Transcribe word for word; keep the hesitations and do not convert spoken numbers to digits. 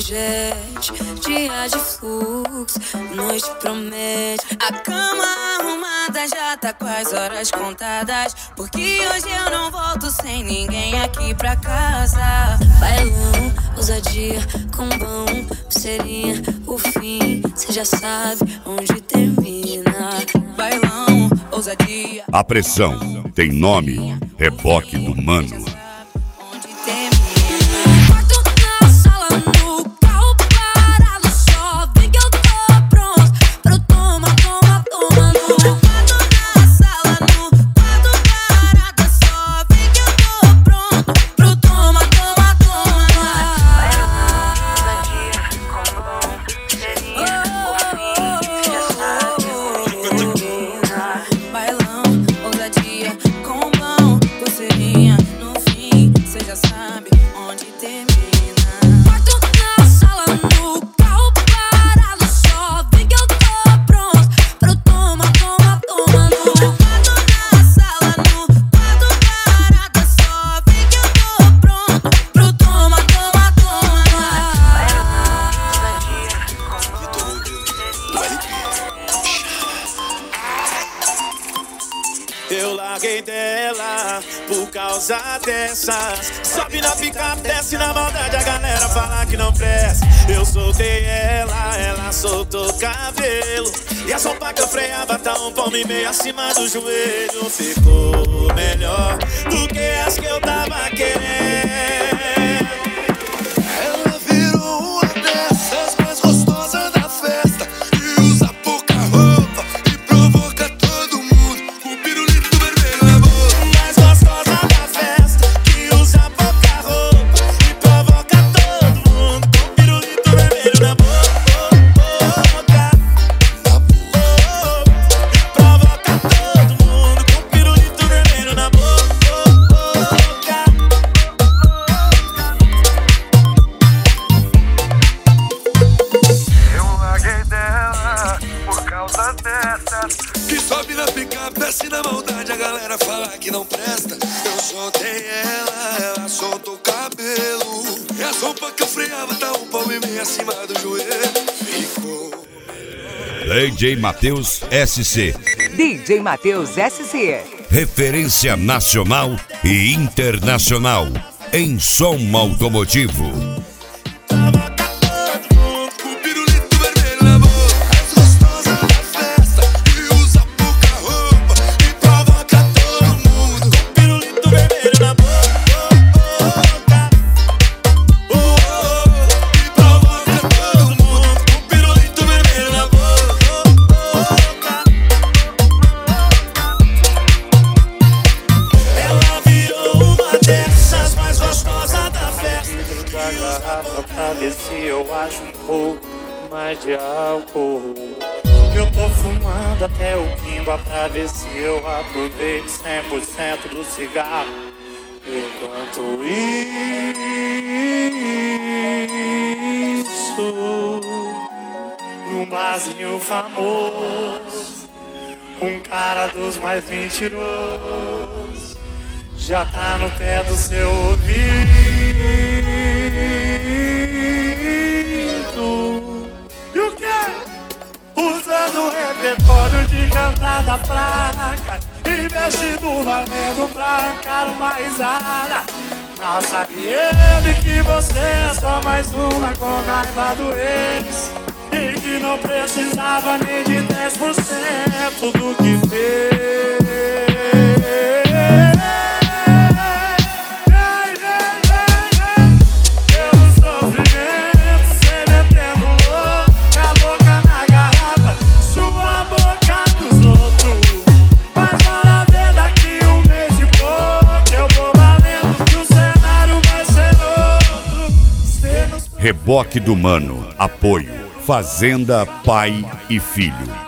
jet, dia de fluxo, noite promete. A cama arrumada já tá com as horas contadas, porque hoje eu não volto sem ninguém aqui pra casa. Bailão, ousadia, combão, pulseirinha, o fim, cê já sabe onde termina. Bailão, ousadia. A pressão tem nome, Reboque do Mano. Eu larguei dela por causa dessas. Sobe na picape, desce na maldade, a galera fala que não presta. Eu soltei ela, ela soltou cabelo, e a sopa que eu freava tá um palmo e meio acima do joelho. Ficou melhor do que as que eu tava querendo. Ela virou uma dessas mais gostosas da festa, e usa pouca roupa e provoca todo mundo com o pirulito vermelho na boca. Mais gostosa da festa, que usa pouca roupa e provoca todo mundo com o pirulito vermelho na boca. Na boca. E provoca todo mundo com o pirulito vermelho na boca. Que sobe na picape, desce na maldade, a galera fala que não presta. Eu soltei ela, ela soltou o cabelo, e a sopa que eu freava tá um palmo e meio acima do joelho. Ficou D J Matheus S C. D J Matheus S C. Referência nacional e internacional em som automotivo. Pra ver se eu acho um pouco mais de álcool. Eu tô fumando até o quimba pra ver se eu aproveito cem por cento do cigarro. Enquanto isso, num barzinho famoso, um cara dos mais mentirosos já tá no pé do seu ouvido. E o quê? Usando o repertório de cantada fraca, investido valendo pra arrancar uma risada. Não sabia ele que você é só mais uma com raiva do ex, e que não precisava nem de dez por cento do que fez. Reboque do Mano. Apoio Fazenda Pai e Filho.